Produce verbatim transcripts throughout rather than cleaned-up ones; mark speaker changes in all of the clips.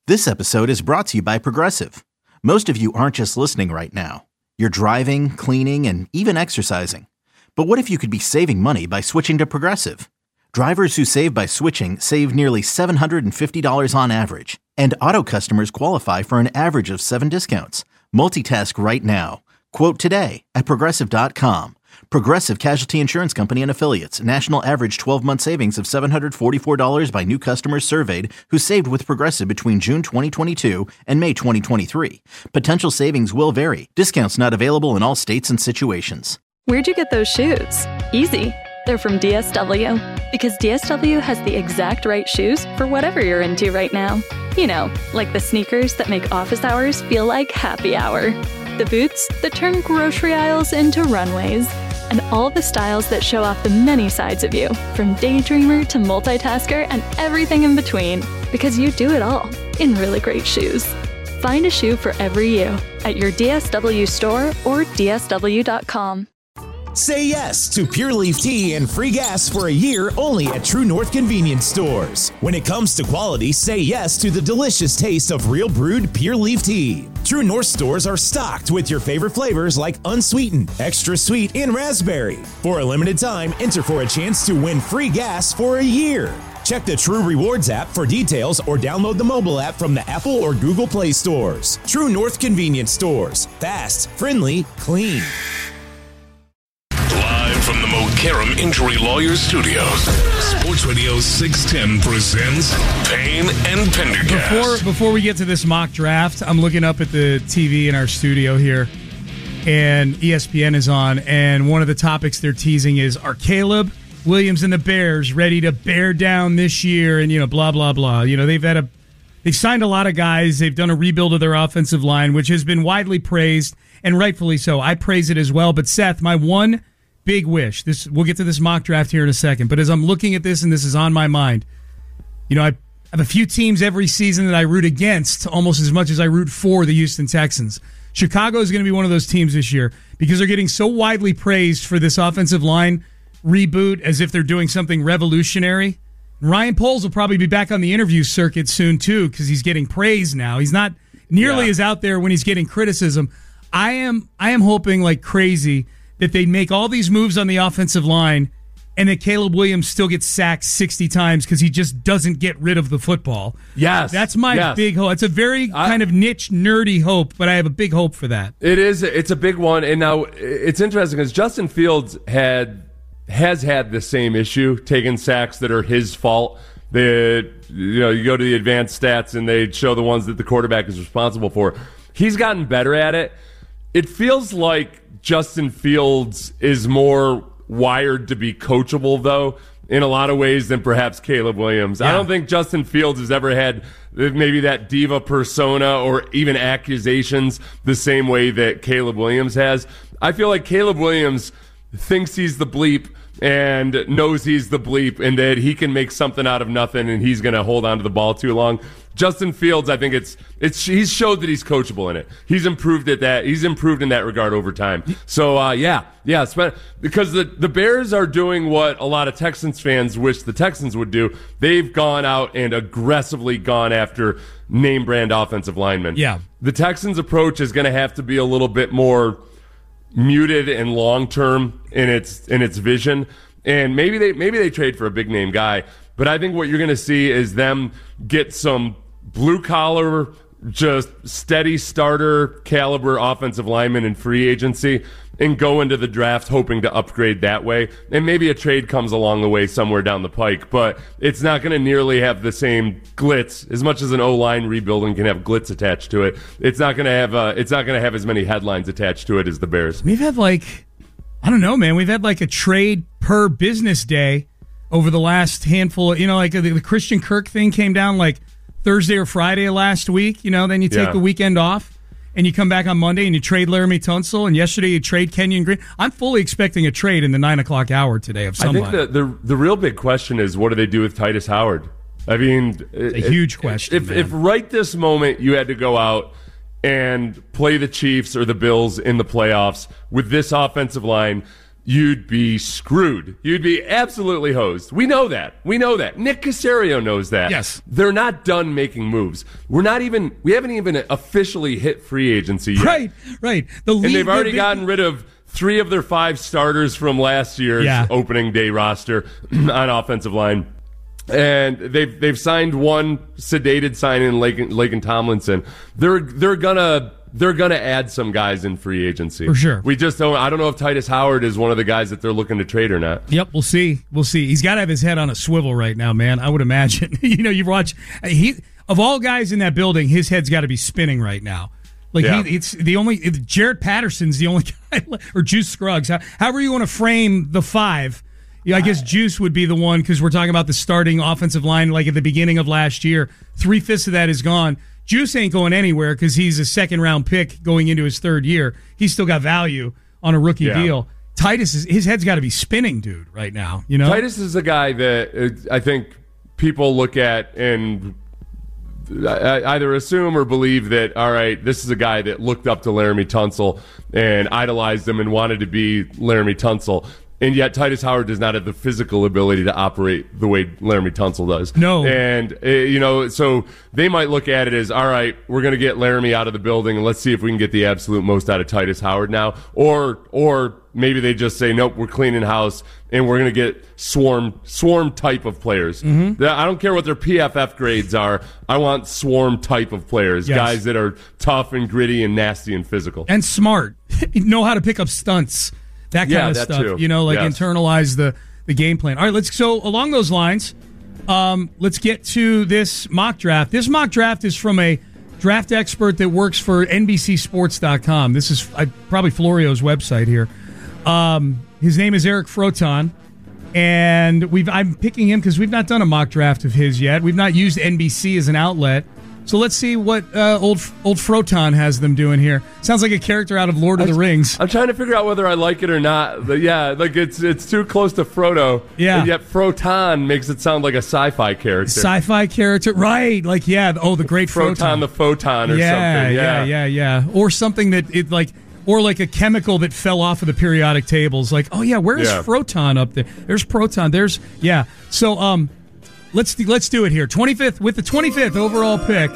Speaker 1: This episode is brought to you by Progressive. Most of you aren't just listening right now. You're driving, cleaning, and even exercising. But what if you could be saving money by switching to Progressive? Drivers who save by switching save nearly seven hundred fifty dollars on average. And auto customers qualify for an average of seven discounts. Multitask right now. Quote today at Progressive dot com. Progressive Casualty Insurance Company and Affiliates. National average twelve-month savings of seven hundred forty-four dollars by new customers surveyed who saved with Progressive between June twenty twenty-two and May twenty twenty-three. Potential savings will vary. Discounts not available in all states and situations.
Speaker 2: Where'd you get those shoes? Easy. They're from D S W. Because D S W has the exact right shoes for whatever you're into right now. You know, like the sneakers that make office hours feel like happy hour. The boots that turn grocery aisles into runways. And all the styles that show off the many sides of you, from daydreamer to multitasker and everything in between, because you do it all in really great shoes. Find a shoe for every you at your D S W store or D S W dot com.
Speaker 3: Say yes to Pure Leaf Tea and free gas for a year only at True North Convenience Stores. When it comes to quality, say yes to the delicious taste of real brewed Pure Leaf Tea. True North stores are stocked with your favorite flavors like unsweetened, extra sweet, and raspberry. For a limited time, enter for a chance to win free gas for a year. Check the True Rewards app for details or download the mobile app from the Apple or Google Play stores. True North Convenience Stores. Fast, friendly, clean.
Speaker 4: From the Mokaram Injury Lawyers Studios, Sports Radio six ten presents Payne and Pendergast.
Speaker 5: Before, before we get to this mock draft, I'm looking up at the T V in our studio here, and E S P N is on, and one of the topics they're teasing is, are Caleb Williams and the Bears ready to bear down this year? And, you know, blah, blah, blah. You know, they've had a, they've signed a lot of guys. They've done a rebuild of their offensive line, which has been widely praised, and rightfully so. I praise it as well. But, Seth, my one big wish. This we'll get to this mock draft here in a second, but as I'm looking at this and this is on my mind, you know, I have a few teams every season that I root against almost as much as I root for the Houston Texans. Chicago is going to be one of those teams this year because they're getting so widely praised for this offensive line reboot as if they're doing something revolutionary. Ryan Poles will probably be back on the interview circuit soon too because he's getting praise now. He's not nearly yeah. as out there when he's getting criticism. I am I am hoping like crazy that they make all these moves on the offensive line and that Caleb Williams still gets sacked sixty times because he just doesn't get rid of the football.
Speaker 6: Yes.
Speaker 5: That's my
Speaker 6: yes.
Speaker 5: big hope. It's a very
Speaker 6: I,
Speaker 5: kind of niche, nerdy hope, but I have a big hope for that.
Speaker 6: It is. It's a big one. And now it's interesting because Justin Fields had has had the same issue, taking sacks that are his fault. That, you know, you go to the advanced stats and they show the ones that the quarterback is responsible for. He's gotten better at it. It feels like Justin Fields is more wired to be coachable, though, in a lot of ways than perhaps Caleb Williams. Yeah. I don't think Justin Fields has ever had maybe that diva persona or even accusations the same way that Caleb Williams has. I feel like Caleb Williams thinks he's the bleep and knows he's the bleep and that he can make something out of nothing and he's going to hold on to the ball too long. Justin Fields, I think it's it's he's showed that he's coachable in it. He's improved at that. He's improved in that regard over time. So uh, yeah, yeah, because the the Bears are doing what a lot of Texans fans wish the Texans would do. They've gone out and aggressively gone after name brand offensive linemen.
Speaker 5: Yeah,
Speaker 6: the Texans' approach is going to have to be a little bit more muted and long term in its in its vision. And maybe they maybe they trade for a big name guy. But I think what you're going to see is them get some blue-collar, just steady starter caliber offensive linemen in free agency and go into the draft hoping to upgrade that way. And maybe a trade comes along the way somewhere down the pike, but it's not going to nearly have the same glitz. As much as an O-line rebuilding can have glitz attached to it, it's not going to have uh, it's not going to have as many headlines attached to it as the Bears.
Speaker 5: We've had like, I don't know, man, we've had like a trade per business day over the last handful of, you know, like the, the Christian Kirk thing came down like Thursday or Friday of last week, you know, then you take
Speaker 6: yeah.
Speaker 5: the weekend off and you come back on Monday and you trade Laramie Tunsil, and yesterday you trade Kenyon Green. I'm fully expecting a trade in the nine o'clock hour today of somebody.
Speaker 6: I think the, the, the real big question is, what do they do with Titus Howard? I mean,
Speaker 5: it's
Speaker 6: it,
Speaker 5: a huge question.
Speaker 6: If, if right this moment you had to go out and play the Chiefs or the Bills in the playoffs with this offensive line, you'd be screwed. You'd be absolutely hosed. We know that. We know that. Nick Caserio knows that.
Speaker 5: Yes.
Speaker 6: They're not done making moves. We're not even, we haven't even officially hit free agency yet.
Speaker 5: Right, right. The
Speaker 6: and
Speaker 5: league,
Speaker 6: they've already
Speaker 5: the,
Speaker 6: gotten rid of three of their five starters from last year's
Speaker 5: yeah.
Speaker 6: opening day roster on offensive line. And they've they've signed one sedated signing in Lakin, Lakin Tomlinson. They're they're gonna they're gonna add some guys in free agency
Speaker 5: for sure.
Speaker 6: We just don't. I don't know if Titus Howard is one of the guys that they're looking to trade or not.
Speaker 5: Yep, we'll see. We'll see. He's got to have his head on a swivel right now, man. I would imagine. you know, you watch he of all guys in that building, his head's got to be spinning right now. Like
Speaker 6: yeah.
Speaker 5: he, it's the only Jaret Patterson's the only guy, or Juice Scruggs. However you want to frame the five. Yeah, I guess Juice would be the one because we're talking about the starting offensive line like at the beginning of last year. Three-fifths of that is gone. Juice ain't going anywhere because he's a second-round pick going into his third year. He's still got value on a rookie yeah. deal. Titus, is, his head's got to be spinning, dude, right now. You know,
Speaker 6: Titus is a guy that I think people look at and either assume or believe that, all right, this is a guy that looked up to Laramie Tunsil and idolized him and wanted to be Laramie Tunsil. And yet Titus Howard does not have the physical ability to operate the way Laramie Tunsil does.
Speaker 5: No.
Speaker 6: And, uh, you know, so they might look at it as, all right, we're going to get Laramie out of the building, and let's see if we can get the absolute most out of Titus Howard now. Or or maybe they just say, nope, we're cleaning house, and we're going to get swarm swarm type of players. Mm-hmm. I don't care what their P F F grades are. I want swarm type of players,
Speaker 5: yes.
Speaker 6: guys that are tough and gritty and nasty and physical.
Speaker 5: And smart. Know how to pick up stunts. That kind
Speaker 6: yeah,
Speaker 5: of
Speaker 6: that
Speaker 5: stuff,
Speaker 6: too.
Speaker 5: you know, like
Speaker 6: yes.
Speaker 5: internalize the, the game plan. All right, let's so along those lines, um, let's get to this mock draft. This mock draft is from a draft expert that works for N B C Sports dot com. This is uh, probably Florio's website here. Um, his name is Eric Froton, and we've I'm picking him because we've not done a mock draft of his yet. We've not used N B C as an outlet. So let's see what uh, old old Froton has them doing here. Sounds like a character out of Lord of the Rings.
Speaker 6: I'm trying to figure out whether I like it or not. But yeah, like it's it's too close to Frodo.
Speaker 5: Yeah.
Speaker 6: And yet Froton makes it sound like a sci-fi character.
Speaker 5: Sci-fi character, right? Like yeah. Oh, the great Froton,
Speaker 6: Froton the Photon or
Speaker 5: yeah,
Speaker 6: something. Yeah,
Speaker 5: yeah, yeah, yeah. Or something that it like, or like a chemical that fell off of the periodic tables. Like oh yeah, where's
Speaker 6: yeah.
Speaker 5: Froton up there? There's Proton. There's yeah. So um, let's let's do it here. twenty-fifth with the twenty-fifth overall pick.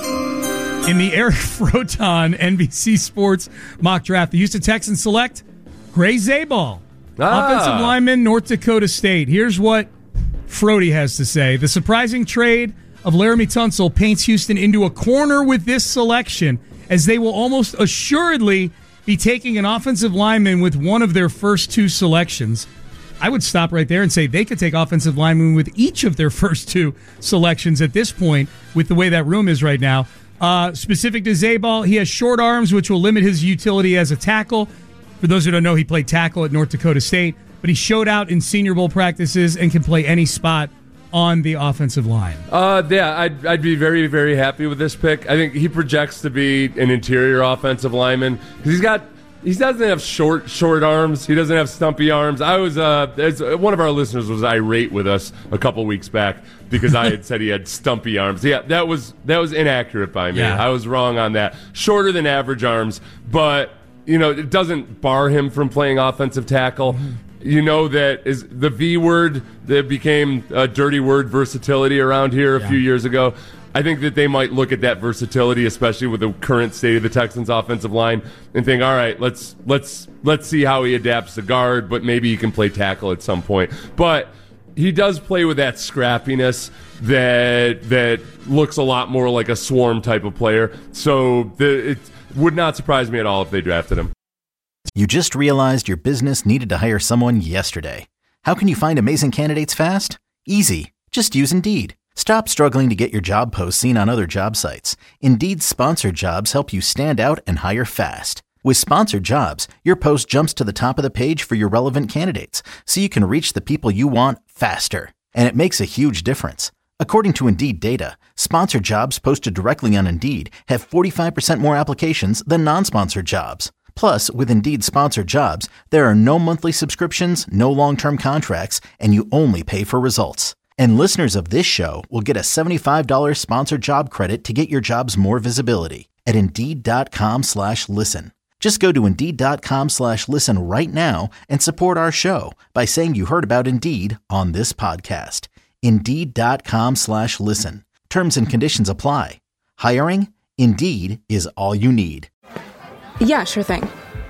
Speaker 5: In the Eric Froton N B C Sports mock draft, the Houston Texans select Gray Zabal,
Speaker 6: ah.
Speaker 5: offensive lineman, North Dakota State. Here's what Frody has to say. The surprising trade of Laramie Tunsil paints Houston into a corner with this selection, as they will almost assuredly be taking an offensive lineman with one of their first two selections. I would stop right there and say they could take offensive linemen with each of their first two selections at this point with the way that room is right now. Uh, specific to Zabal, he has short arms, which will limit his utility as a tackle. For those who don't know, he played tackle at North Dakota State, but he showed out in Senior Bowl practices and can play any spot on the offensive line.
Speaker 6: Uh, yeah, I'd, I'd be very, very happy with this pick. I think he projects to be an interior offensive lineman because he's got he doesn't have short short arms. He doesn't have stumpy arms. I was uh, as one of our listeners was irate with us a couple weeks back because I had said he had stumpy arms. Yeah, that was that was inaccurate by me.
Speaker 5: Yeah.
Speaker 6: I was wrong on that. Shorter than average arms, but you know it doesn't bar him from playing offensive tackle. Mm-hmm. You know that is the V word that became a dirty word, versatility, around here a yeah. few years ago. I think that they might look at that versatility, especially with the current state of the Texans' offensive line, and think, all right, let's let's let's see how he adapts to guard, but maybe he can play tackle at some point. But he does play with that scrappiness that that looks a lot more like a swarm type of player. So the, it would not surprise me at all if they drafted him.
Speaker 1: You just realized your business needed to hire someone yesterday. How can you find amazing candidates fast? Easy. Just use Indeed. Stop struggling to get your job posts seen on other job sites. Indeed's sponsored jobs help you stand out and hire fast. With sponsored jobs, your post jumps to the top of the page for your relevant candidates, so you can reach the people you want faster. And it makes a huge difference. According to Indeed data, sponsored jobs posted directly on Indeed have forty-five percent more applications than non-sponsored jobs. Plus, with Indeed sponsored jobs, there are no monthly subscriptions, no long-term contracts, and you only pay for results. And listeners of this show will get a seventy-five dollars sponsored job credit to get your jobs more visibility at Indeed.com slash listen. Just go to Indeed.com slash listen right now and support our show by saying you heard about Indeed on this podcast. Indeed.com slash listen. Terms and conditions apply. Hiring? Indeed is all you need.
Speaker 7: Yeah, sure thing.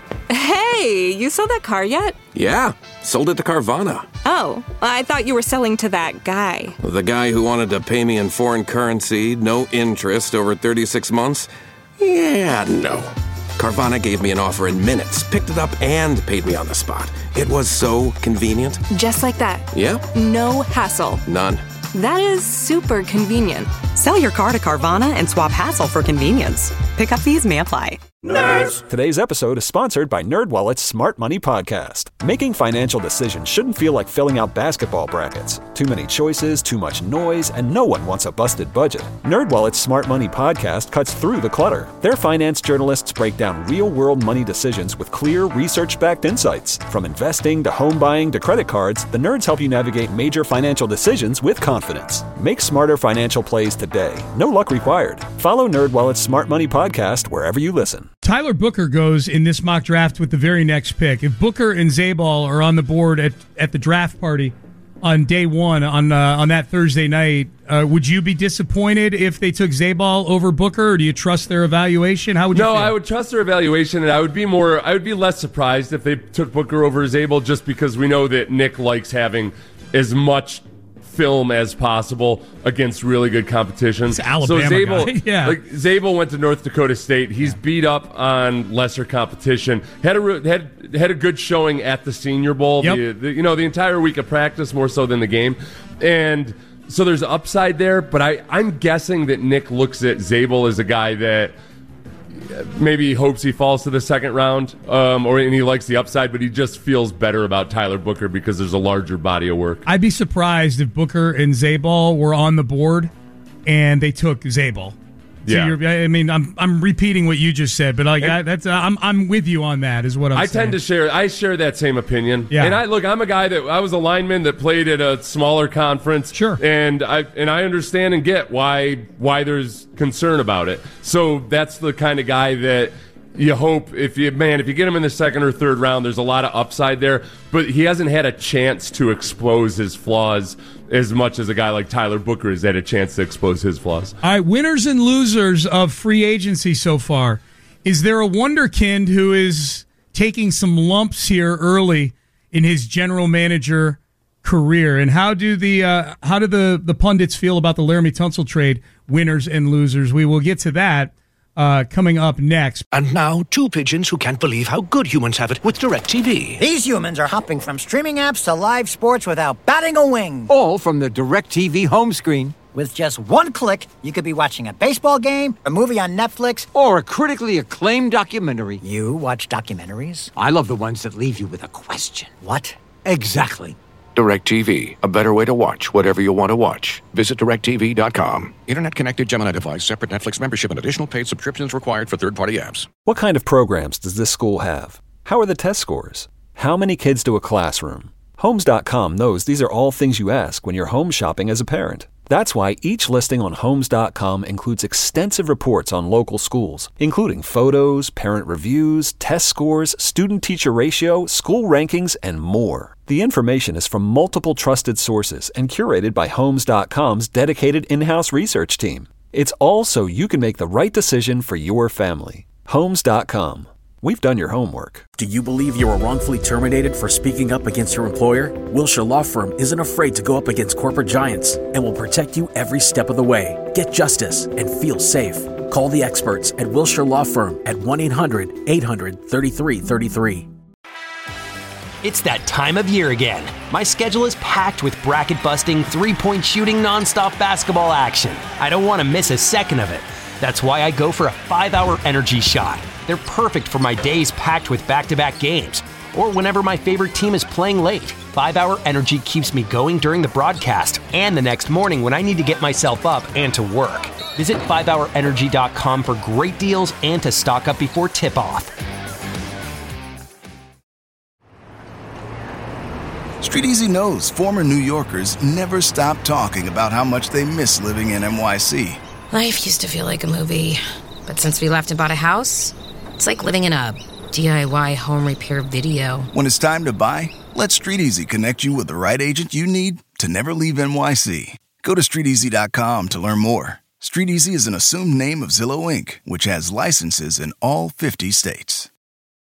Speaker 8: Hey, you sold that car yet?
Speaker 9: Yeah, sold it to Carvana.
Speaker 8: Oh, I thought you were selling to that guy.
Speaker 9: The guy who wanted to pay me in foreign currency, no interest, over thirty-six months? Yeah, no. Carvana gave me an offer in minutes, picked it up, and paid me on the spot. It was so convenient.
Speaker 8: Just like that.
Speaker 9: Yeah.
Speaker 8: No hassle.
Speaker 9: None.
Speaker 8: That is super convenient.
Speaker 10: Sell your car to Carvana and swap hassle for convenience. Pickup fees may apply.
Speaker 11: Nerds! Today's episode is sponsored by NerdWallet's Smart Money Podcast. Making financial decisions shouldn't feel like filling out basketball brackets. Too many choices, too much noise, and no one wants a busted budget. NerdWallet's Smart Money Podcast cuts through the clutter. Their finance journalists break down real-world money decisions with clear, research-backed insights. From investing to home buying to credit cards, the nerds help you navigate major financial decisions with confidence. Make smarter financial plays today. No luck required. Follow NerdWallet's Smart Money Podcast wherever you listen.
Speaker 5: Tyler Booker goes in this mock draft with the very next pick. If Booker and Zabal are on the board at, at the draft party on day one on uh, on that Thursday night, uh, would you be disappointed if they took Zabal over Booker, or do you trust their evaluation? How would you
Speaker 6: No,
Speaker 5: feel?
Speaker 6: I would trust their evaluation, and I would be more. I would be less surprised if they took Booker over Zabal, just because we know that Nick likes having as much film as possible against really good competition.
Speaker 5: It's Alabama
Speaker 6: so Zabal,
Speaker 5: guy. yeah.
Speaker 6: like Zabal went to North Dakota State. He's beat up on lesser competition. Had a had had a good showing at the Senior Bowl.
Speaker 5: Yep.
Speaker 6: The, the, you know, the entire week of practice, more so than the game, and so there's upside there. But I I'm guessing that Nick looks at Zabal as a guy that maybe he hopes he falls to the second round, um, or and he likes the upside, but he just feels better about Tyler Booker because there's a larger body of work.
Speaker 5: I'd be surprised if Booker and Zabal were on the board and they took Zabal. So
Speaker 6: Yeah.
Speaker 5: you're, I mean, I'm I'm repeating what you just said, but like I, that's uh, I'm I'm with you on that. Is what I'm
Speaker 6: I
Speaker 5: saying.
Speaker 6: tend to share. I share that same opinion.
Speaker 5: Yeah.
Speaker 6: And I look. I'm a guy that I was a lineman that played at a smaller conference.
Speaker 5: Sure.
Speaker 6: And I and I understand and get why why there's concern about it. So that's the kind of guy that you hope if you man if you get him in the second or third round, there's a lot of upside there. But he hasn't had a chance to expose his flaws as much as a guy like Tyler Booker has had a chance to expose his flaws.
Speaker 5: All right, winners and losers of free agency so far. Is there a wonderkind who is taking some lumps here early in his general manager career? And how do the uh, how do the, the pundits feel about the Laramie Tunsil trade, winners and losers? We will get to that uh, coming up next.
Speaker 12: And now, two pigeons who can't believe how good humans have it with DirecTV.
Speaker 13: These humans are hopping from streaming apps to live sports without batting a wing.
Speaker 14: All from the DirecTV home screen.
Speaker 13: With just one click, you could be watching a baseball game, a movie on Netflix,
Speaker 14: or a critically acclaimed documentary.
Speaker 13: You watch documentaries?
Speaker 14: I love the ones that leave you with a question.
Speaker 13: What?
Speaker 14: Exactly.
Speaker 12: DirecTV, a better way to watch whatever you want to watch. Visit direct T V dot com. Internet-connected Gemini device, separate Netflix membership, and additional paid subscriptions required for third-party apps.
Speaker 11: What kind of programs does this school have? How are the test scores? How many kids do a classroom? Homes dot com knows these are all things you ask when you're home shopping as a parent. That's why each listing on Homes dot com includes extensive reports on local schools, including photos, parent reviews, test scores, student-teacher ratio, school rankings, and more. The information is from multiple trusted sources and curated by Homes dot com's dedicated in-house research team. It's all so you can make the right decision for your family. Homes dot com. We've done your homework.
Speaker 15: Do you believe you were wrongfully terminated for speaking up against your employer? Wilshire Law Firm isn't afraid to go up against corporate giants and will protect you every step of the way. Get justice and feel safe. Call the experts at Wilshire Law Firm at one eight hundred eight hundred thirty-three thirty-three.
Speaker 16: It's that time of year again. My schedule is packed with bracket-busting, three-point shooting, nonstop basketball action. I don't want to miss a second of it. That's why I go for a five-hour energy shot. They're perfect for my days packed with back-to-back games, or whenever my favorite team is playing late. five-hour energy keeps me going during the broadcast and the next morning when I need to get myself up and to work. Visit five hour energy dot com for great deals and to stock up before tip-off.
Speaker 17: Street Easy knows former New Yorkers never stop talking about how much they miss living in N Y C.
Speaker 18: Life used to feel like a movie, but since we left and bought a house, it's like living in a D I Y home repair video.
Speaker 17: When it's time to buy, let StreetEasy connect you with the right agent you need to never leave N Y C. Go to street easy dot com to learn more. StreetEasy is an assumed name of Zillow Incorporated, which has licenses in all fifty states.